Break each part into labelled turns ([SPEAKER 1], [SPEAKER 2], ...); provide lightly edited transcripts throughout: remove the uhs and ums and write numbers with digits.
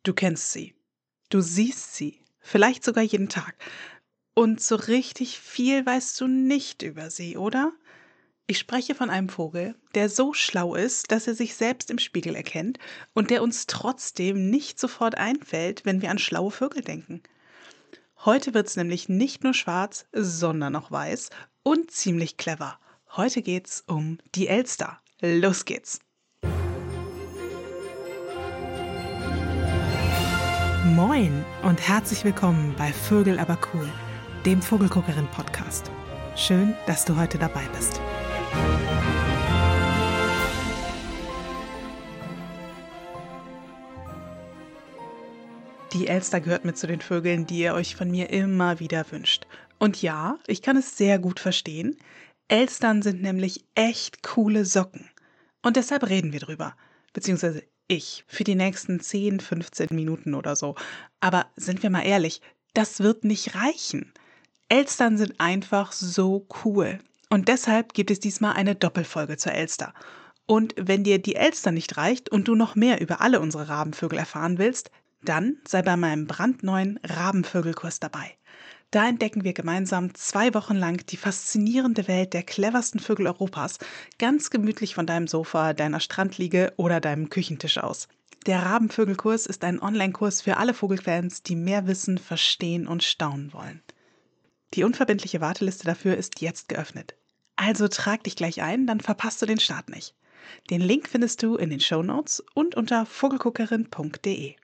[SPEAKER 1] Du kennst sie. Du siehst sie. Vielleicht sogar jeden Tag. Und so richtig viel weißt du nicht über sie, oder? Ich spreche von einem Vogel, der so schlau ist, dass er sich selbst im Spiegel erkennt und der uns trotzdem nicht sofort einfällt, wenn wir an schlaue Vögel denken. Heute wird's nämlich nicht nur schwarz, sondern auch weiß und ziemlich clever. Heute geht's um die Elster. Los geht's! Moin und herzlich willkommen bei Vögel aber cool, dem Vogelguckerin-Podcast. Schön, dass du heute dabei bist. Die Elster gehört mit zu den Vögeln, die ihr euch von mir immer wieder wünscht. Und ja, ich kann es sehr gut verstehen. Elstern sind nämlich echt coole Socken. Und deshalb reden wir drüber. Beziehungsweise ich. Für die nächsten 10, 15 Minuten oder so. Aber sind wir mal ehrlich, das wird nicht reichen. Elstern sind einfach so cool. Und deshalb gibt es diesmal eine Doppelfolge zur Elster. Und wenn dir die Elster nicht reicht und du noch mehr über alle unsere Rabenvögel erfahren willst, dann sei bei meinem brandneuen Rabenvögelkurs dabei. Da entdecken wir gemeinsam 2 Wochen lang die faszinierende Welt der cleversten Vögel Europas, ganz gemütlich von deinem Sofa, deiner Strandliege oder deinem Küchentisch aus. Der Rabenvögelkurs ist ein Online-Kurs für alle Vogelfans, die mehr wissen, verstehen und staunen wollen. Die unverbindliche Warteliste dafür ist jetzt geöffnet. Also trag dich gleich ein, dann verpasst du den Start nicht. Den Link findest du in den Shownotes und unter vogelguckerin.de.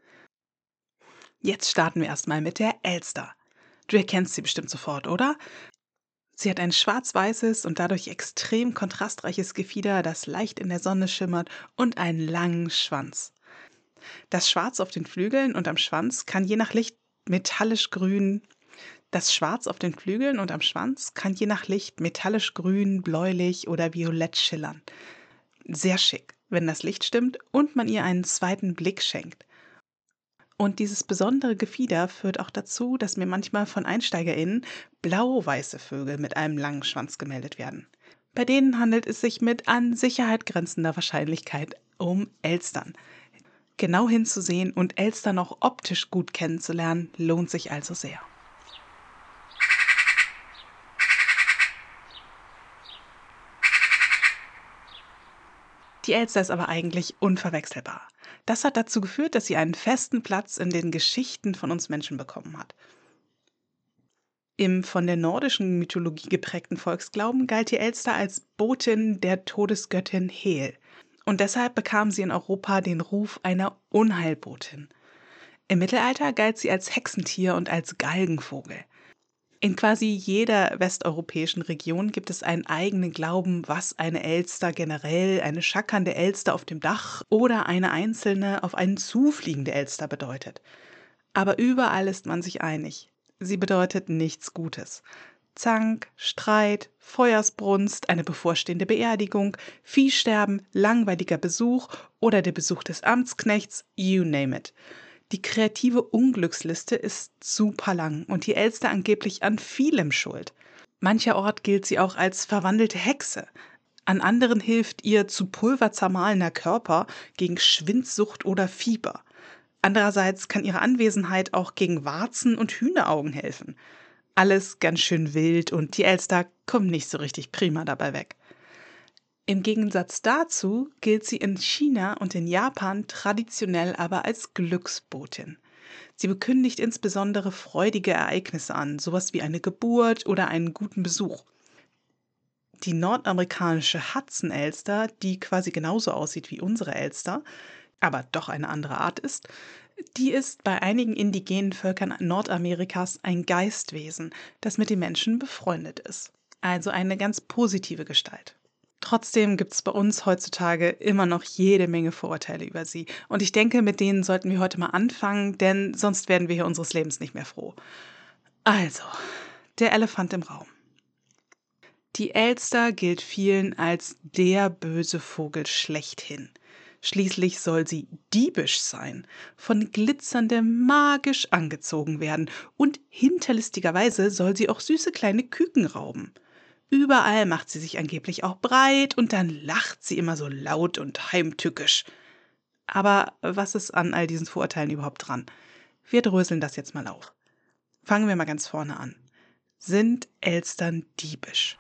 [SPEAKER 1] Jetzt starten wir erstmal mit der Elster. Du erkennst sie bestimmt sofort, oder? Sie hat ein schwarz-weißes und dadurch extrem kontrastreiches Gefieder, das leicht in der Sonne schimmert, und einen langen Schwanz. Das Schwarz auf den Flügeln und am Schwanz kann je nach Licht metallisch grün, bläulich oder violett schillern. Sehr schick, wenn das Licht stimmt und man ihr einen zweiten Blick schenkt. Und dieses besondere Gefieder führt auch dazu, dass mir manchmal von EinsteigerInnen blau-weiße Vögel mit einem langen Schwanz gemeldet werden. Bei denen handelt es sich mit an Sicherheit grenzender Wahrscheinlichkeit um Elstern. Genau hinzusehen und Elstern auch optisch gut kennenzulernen, lohnt sich also sehr. Die Elster ist aber eigentlich unverwechselbar. Das hat dazu geführt, dass sie einen festen Platz in den Geschichten von uns Menschen bekommen hat. Im von der nordischen Mythologie geprägten Volksglauben galt die Elster als Botin der Todesgöttin Hel. Und deshalb bekam sie in Europa den Ruf einer Unheilbotin. Im Mittelalter galt sie als Hexentier und als Galgenvogel. In quasi jeder westeuropäischen Region gibt es einen eigenen Glauben, was eine Elster generell, eine schackernde Elster auf dem Dach oder eine einzelne auf einen zufliegende Elster bedeutet. Aber überall ist man sich einig. Sie bedeutet nichts Gutes. Zank, Streit, Feuersbrunst, eine bevorstehende Beerdigung, Viehsterben, langweiliger Besuch oder der Besuch des Amtsknechts, you name it. Die kreative Unglücksliste ist super lang und die Elster angeblich an vielem schuld. Mancherorts gilt sie auch als verwandelte Hexe. An anderen hilft ihr zu Pulver zermahlener Körper gegen Schwindsucht oder Fieber. Andererseits kann ihre Anwesenheit auch gegen Warzen und Hühneraugen helfen. Alles ganz schön wild und die Elster kommt nicht so richtig prima dabei weg. Im Gegensatz dazu gilt sie in China und in Japan traditionell aber als Glücksbotin. Sie bekündigt insbesondere freudige Ereignisse an, sowas wie eine Geburt oder einen guten Besuch. Die nordamerikanische Hudson-Elster, die quasi genauso aussieht wie unsere Elster, aber doch eine andere Art ist, die ist bei einigen indigenen Völkern Nordamerikas ein Geistwesen, das mit den Menschen befreundet ist. Also eine ganz positive Gestalt. Trotzdem gibt es bei uns heutzutage immer noch jede Menge Vorurteile über sie. Und ich denke, mit denen sollten wir heute mal anfangen, denn sonst werden wir hier unseres Lebens nicht mehr froh. Also, der Elefant im Raum. Die Elster gilt vielen als der böse Vogel schlechthin. Schließlich soll sie diebisch sein, von Glitzerndem magisch angezogen werden und hinterlistigerweise soll sie auch süße kleine Küken rauben. Überall macht sie sich angeblich auch breit und dann lacht sie immer so laut und heimtückisch. Aber was ist an all diesen Vorurteilen überhaupt dran? Wir dröseln das jetzt mal auf. Fangen wir mal ganz vorne an. Sind Elstern diebisch?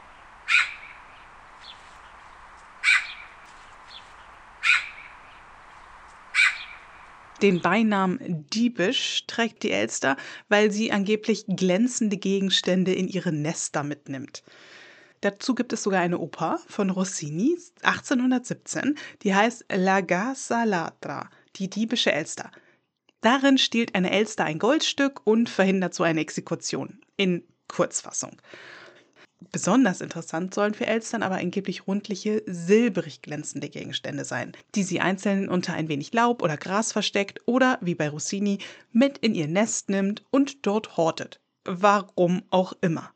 [SPEAKER 1] Den Beinamen diebisch trägt die Elster, weil sie angeblich glänzende Gegenstände in ihre Nester mitnimmt. Dazu gibt es sogar eine Oper von Rossini 1817, die heißt La Garza Ladra, die diebische Elster. Darin stiehlt eine Elster ein Goldstück und verhindert so eine Exekution. In Kurzfassung. Besonders interessant sollen für Elstern aber angeblich rundliche, silbrig glänzende Gegenstände sein, die sie einzeln unter ein wenig Laub oder Gras versteckt oder, wie bei Rossini, mit in ihr Nest nimmt und dort hortet. Warum auch immer.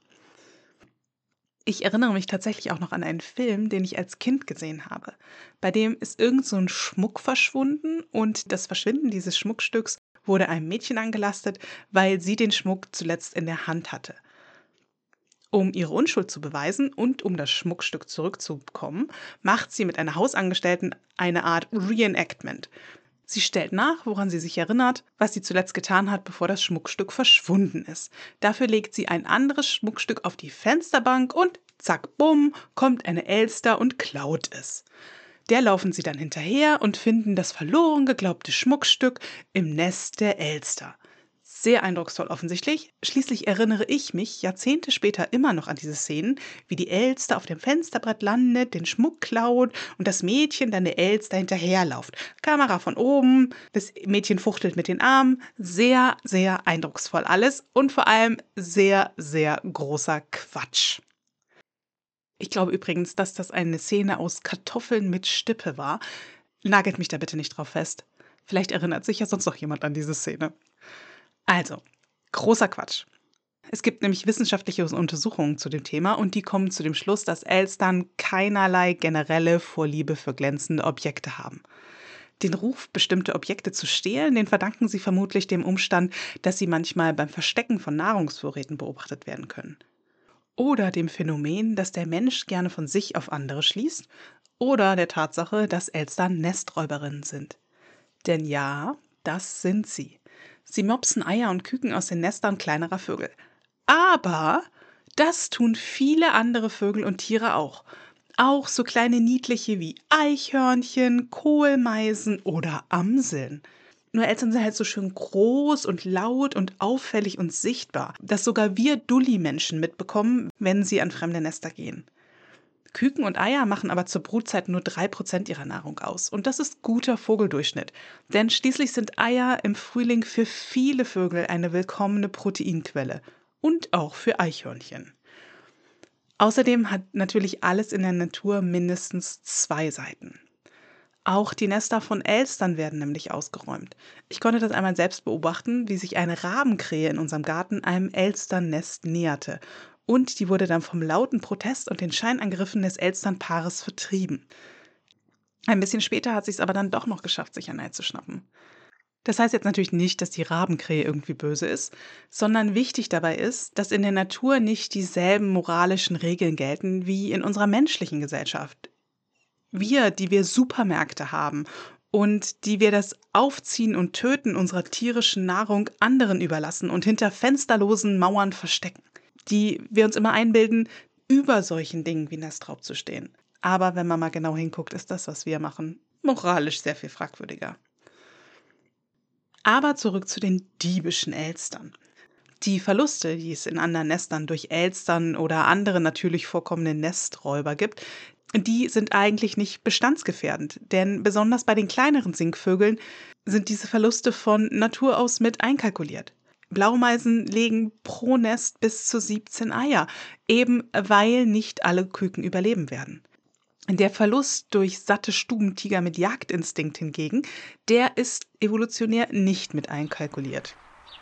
[SPEAKER 1] Ich erinnere mich tatsächlich auch noch an einen Film, den ich als Kind gesehen habe. Bei dem ist irgend so ein Schmuck verschwunden und das Verschwinden dieses Schmuckstücks wurde einem Mädchen angelastet, weil sie den Schmuck zuletzt in der Hand hatte. Um ihre Unschuld zu beweisen und um das Schmuckstück zurückzubekommen, macht sie mit einer Hausangestellten eine Art Reenactment. Sie stellt nach, woran sie sich erinnert, was sie zuletzt getan hat, bevor das Schmuckstück verschwunden ist. Dafür legt sie ein anderes Schmuckstück auf die Fensterbank und zack, bumm, kommt eine Elster und klaut es. Der laufen sie dann hinterher und finden das verloren geglaubte Schmuckstück im Nest der Elster. Sehr eindrucksvoll offensichtlich. Schließlich erinnere ich mich Jahrzehnte später immer noch an diese Szenen, wie die Elster auf dem Fensterbrett landet, den Schmuck klaut und das Mädchen dann der Elster hinterherläuft. Kamera von oben, das Mädchen fuchtelt mit den Armen. Sehr, sehr eindrucksvoll alles und vor allem sehr, sehr großer Quatsch. Ich glaube übrigens, dass das eine Szene aus Kartoffeln mit Stippe war. Nagelt mich da bitte nicht drauf fest. Vielleicht erinnert sich ja sonst noch jemand an diese Szene. Also, großer Quatsch. Es gibt nämlich wissenschaftliche Untersuchungen zu dem Thema und die kommen zu dem Schluss, dass Elstern keinerlei generelle Vorliebe für glänzende Objekte haben. Den Ruf, bestimmte Objekte zu stehlen, den verdanken sie vermutlich dem Umstand, dass sie manchmal beim Verstecken von Nahrungsvorräten beobachtet werden können. Oder dem Phänomen, dass der Mensch gerne von sich auf andere schließt. Oder der Tatsache, dass Elstern Nesträuberinnen sind. Denn ja, das sind sie. Sie mopsen Eier und Küken aus den Nestern kleinerer Vögel. Aber das tun viele andere Vögel und Tiere auch. Auch so kleine niedliche wie Eichhörnchen, Kohlmeisen oder Amseln. Nur Eltern sind halt so schön groß und laut und auffällig und sichtbar, dass sogar wir Dulli-Menschen mitbekommen, wenn sie an fremde Nester gehen. Küken und Eier machen aber zur Brutzeit nur 3% ihrer Nahrung aus. Und das ist guter Vogeldurchschnitt. Denn schließlich sind Eier im Frühling für viele Vögel eine willkommene Proteinquelle. Und auch für Eichhörnchen. Außerdem hat natürlich alles in der Natur mindestens 2 Seiten. Auch die Nester von Elstern werden nämlich ausgeräumt. Ich konnte das einmal selbst beobachten, wie sich eine Rabenkrähe in unserem Garten einem Elsternnest näherte. Und die wurde dann vom lauten Protest und den Scheinangriffen des Elsternpaares vertrieben. Ein bisschen später hat sie es aber dann doch noch geschafft, sich ein Ei zu schnappen. Das heißt jetzt natürlich nicht, dass die Rabenkrähe irgendwie böse ist, sondern wichtig dabei ist, dass in der Natur nicht dieselben moralischen Regeln gelten wie in unserer menschlichen Gesellschaft. Wir, die wir Supermärkte haben und die wir das Aufziehen und Töten unserer tierischen Nahrung anderen überlassen und hinter fensterlosen Mauern verstecken, die wir uns immer einbilden, über solchen Dingen wie Nestraub zu stehen. Aber wenn man mal genau hinguckt, ist das, was wir machen, moralisch sehr viel fragwürdiger. Aber zurück zu den diebischen Elstern. Die Verluste, die es in anderen Nestern durch Elstern oder andere natürlich vorkommende Nesträuber gibt, die sind eigentlich nicht bestandsgefährdend, denn besonders bei den kleineren Singvögeln sind diese Verluste von Natur aus mit einkalkuliert. Blaumeisen legen pro Nest bis zu 17 Eier, eben weil nicht alle Küken überleben werden. Der Verlust durch satte Stubentiger mit Jagdinstinkt hingegen, der ist evolutionär nicht mit einkalkuliert.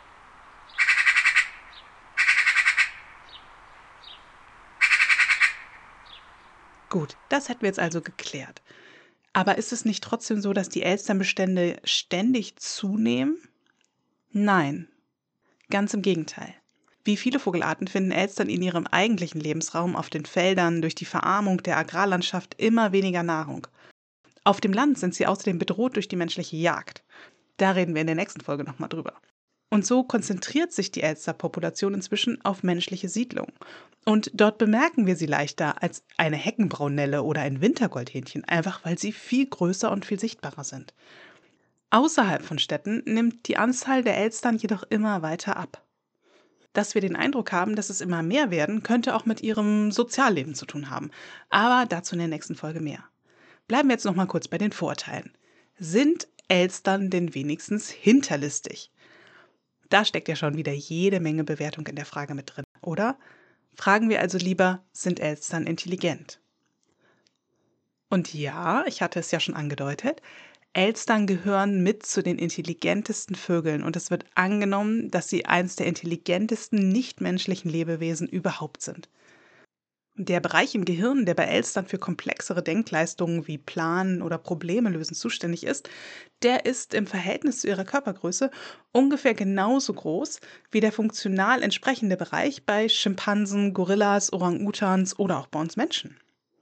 [SPEAKER 1] Gut, das hätten wir jetzt also geklärt. Aber ist es nicht trotzdem so, dass die Elsternbestände ständig zunehmen? Nein, ganz im Gegenteil. Wie viele Vogelarten finden Elstern in ihrem eigentlichen Lebensraum auf den Feldern durch die Verarmung der Agrarlandschaft immer weniger Nahrung. Auf dem Land sind sie außerdem bedroht durch die menschliche Jagd. Da reden wir in der nächsten Folge nochmal drüber. Und so konzentriert sich die Elsterpopulation inzwischen auf menschliche Siedlungen. Und dort bemerken wir sie leichter als eine Heckenbraunelle oder ein Wintergoldhähnchen, einfach weil sie viel größer und viel sichtbarer sind. Außerhalb von Städten nimmt die Anzahl der Elstern jedoch immer weiter ab. Dass wir den Eindruck haben, dass es immer mehr werden, könnte auch mit ihrem Sozialleben zu tun haben. Aber dazu in der nächsten Folge mehr. Bleiben wir jetzt noch mal kurz bei den Vorurteilen. Sind Elstern denn wenigstens hinterlistig? Da steckt ja schon wieder jede Menge Bewertung in der Frage mit drin, oder? Fragen wir also lieber, sind Elstern intelligent? Und ja, ich hatte es ja schon angedeutet, Elstern gehören mit zu den intelligentesten Vögeln und es wird angenommen, dass sie eins der intelligentesten nichtmenschlichen Lebewesen überhaupt sind. Der Bereich im Gehirn, der bei Elstern für komplexere Denkleistungen wie Planen oder Probleme lösen zuständig ist, der ist im Verhältnis zu ihrer Körpergröße ungefähr genauso groß wie der funktional entsprechende Bereich bei Schimpansen, Gorillas, Orang-Utans oder auch bei uns Menschen.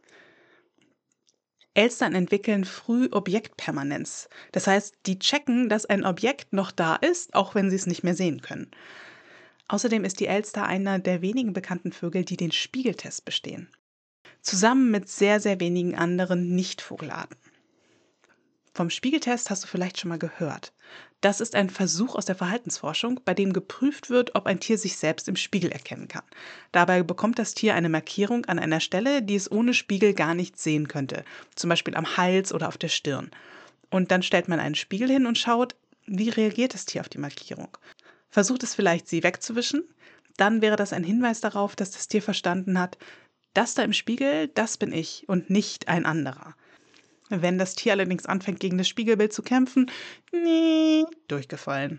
[SPEAKER 1] Elstern entwickeln früh Objektpermanenz. Das heißt, die checken, dass ein Objekt noch da ist, auch wenn sie es nicht mehr sehen können. Außerdem ist die Elster einer der wenigen bekannten Vögel, die den Spiegeltest bestehen. Zusammen mit sehr, sehr wenigen anderen Nicht-Vogelarten. Vom Spiegeltest hast du vielleicht schon mal gehört. Das ist ein Versuch aus der Verhaltensforschung, bei dem geprüft wird, ob ein Tier sich selbst im Spiegel erkennen kann. Dabei bekommt das Tier eine Markierung an einer Stelle, die es ohne Spiegel gar nicht sehen könnte. Zum Beispiel am Hals oder auf der Stirn. Und dann stellt man einen Spiegel hin und schaut, wie reagiert das Tier auf die Markierung. Versucht es vielleicht, sie wegzuwischen, dann wäre das ein Hinweis darauf, dass das Tier verstanden hat, das da im Spiegel, das bin ich und nicht ein anderer. Wenn das Tier allerdings anfängt, gegen das Spiegelbild zu kämpfen, durchgefallen.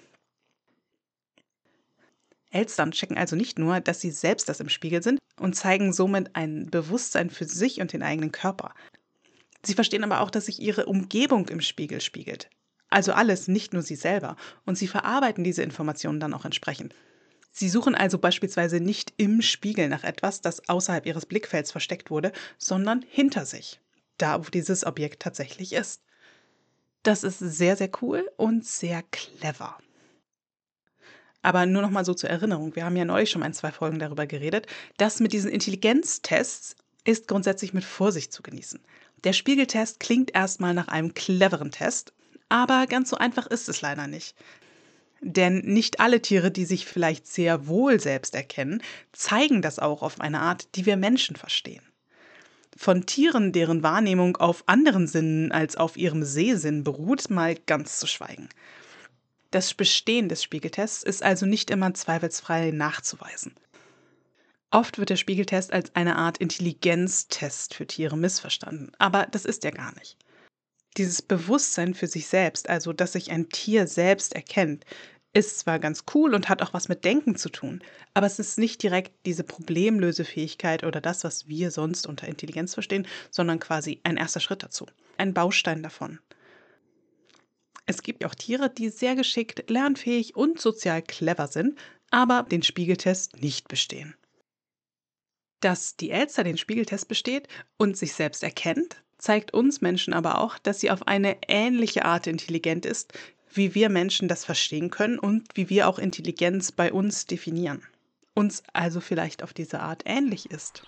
[SPEAKER 1] Elstern checken also nicht nur, dass sie selbst das im Spiegel sind und zeigen somit ein Bewusstsein für sich und den eigenen Körper. Sie verstehen aber auch, dass sich ihre Umgebung im Spiegel spiegelt. Also alles, nicht nur sie selber. Und sie verarbeiten diese Informationen dann auch entsprechend. Sie suchen also beispielsweise nicht im Spiegel nach etwas, das außerhalb ihres Blickfelds versteckt wurde, sondern hinter sich, da wo dieses Objekt tatsächlich ist. Das ist sehr, sehr cool und sehr clever. Aber nur noch mal so zur Erinnerung, wir haben ja neulich schon mal in 2 Folgen darüber geredet, das mit diesen Intelligenztests ist grundsätzlich mit Vorsicht zu genießen. Der Spiegeltest klingt erstmal nach einem cleveren Test, aber ganz so einfach ist es leider nicht. Denn nicht alle Tiere, die sich vielleicht sehr wohl selbst erkennen, zeigen das auch auf eine Art, die wir Menschen verstehen. Von Tieren, deren Wahrnehmung auf anderen Sinnen als auf ihrem Sehsinn beruht, mal ganz zu schweigen. Das Bestehen des Spiegeltests ist also nicht immer zweifelsfrei nachzuweisen. Oft wird der Spiegeltest als eine Art Intelligenztest für Tiere missverstanden, aber das ist er gar nicht. Dieses Bewusstsein für sich selbst, also dass sich ein Tier selbst erkennt, ist zwar ganz cool und hat auch was mit Denken zu tun, aber es ist nicht direkt diese Problemlösefähigkeit oder das, was wir sonst unter Intelligenz verstehen, sondern quasi ein erster Schritt dazu, ein Baustein davon. Es gibt auch Tiere, die sehr geschickt, lernfähig und sozial clever sind, aber den Spiegeltest nicht bestehen. Dass die Elster den Spiegeltest besteht und sich selbst erkennt, zeigt uns Menschen aber auch, dass sie auf eine ähnliche Art intelligent ist, wie wir Menschen das verstehen können und wie wir auch Intelligenz bei uns definieren. Uns also vielleicht auf diese Art ähnlich ist.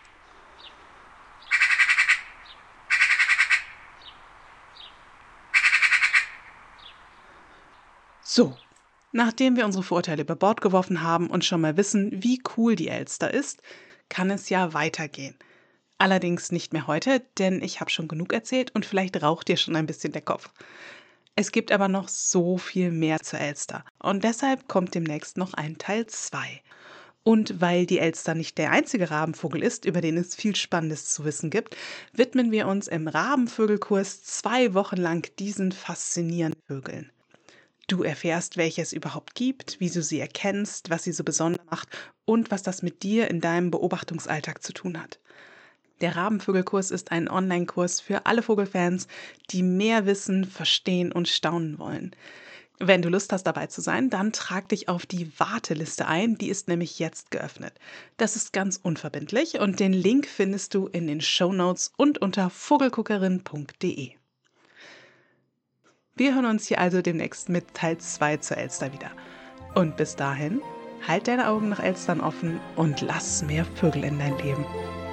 [SPEAKER 1] So, nachdem wir unsere Vorurteile über Bord geworfen haben und schon mal wissen, wie cool die Elster ist, kann es ja weitergehen. Allerdings nicht mehr heute, denn ich habe schon genug erzählt und vielleicht raucht dir schon ein bisschen der Kopf. Es gibt aber noch so viel mehr zur Elster und deshalb kommt demnächst noch ein Teil 2. Und weil die Elster nicht der einzige Rabenvogel ist, über den es viel Spannendes zu wissen gibt, widmen wir uns im Rabenvögelkurs 2 Wochen lang diesen faszinierenden Vögeln. Du erfährst, welche es überhaupt gibt, wie du sie erkennst, was sie so besonders macht und was das mit dir in deinem Beobachtungsalltag zu tun hat. Der Rabenvögelkurs ist ein Online-Kurs für alle Vogelfans, die mehr wissen, verstehen und staunen wollen. Wenn du Lust hast, dabei zu sein, dann trag dich auf die Warteliste ein. Die ist nämlich jetzt geöffnet. Das ist ganz unverbindlich und den Link findest du in den Shownotes und unter vogelguckerin.de. Wir hören uns hier also demnächst mit Teil 2 zur Elster wieder. Und bis dahin, halt deine Augen nach Elstern offen und lass mehr Vögel in dein Leben.